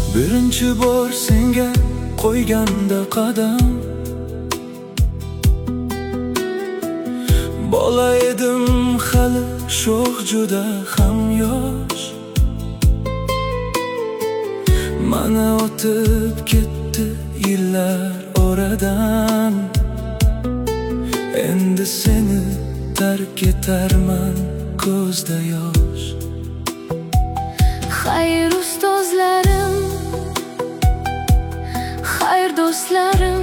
Birinchi bor senga qo'yganda qadam, bola edim hali sho'x juda ham yosh. Mana o'tib ketdi yillar oradan, endi seni tark etarman ko'zda yosh. Xayr ustozlarim, xayr do'stlarim,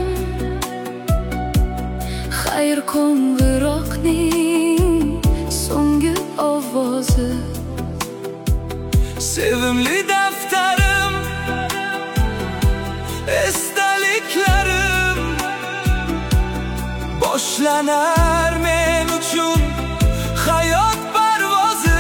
xayr qo'ng'iroqning so'nggi ovozi. Sevimli daftarim, esdaliklarim, boshlanar men uchun hayot parvozi.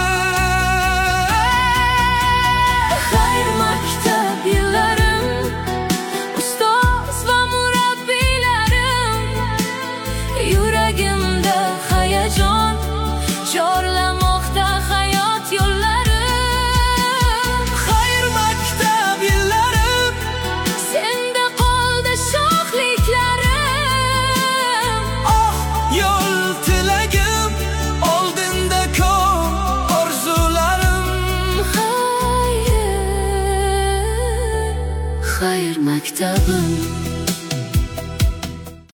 Xayr maktab yillarim, ustoz va murabbiylarim, yuragimda hayajon chorlamoqda hayot yo'llari. Xayr maktab yillarim, Senda qoldi sho'xliklarim. oh yo'l tilagim, oldinda ko'p orzularim. Xayr maktabim.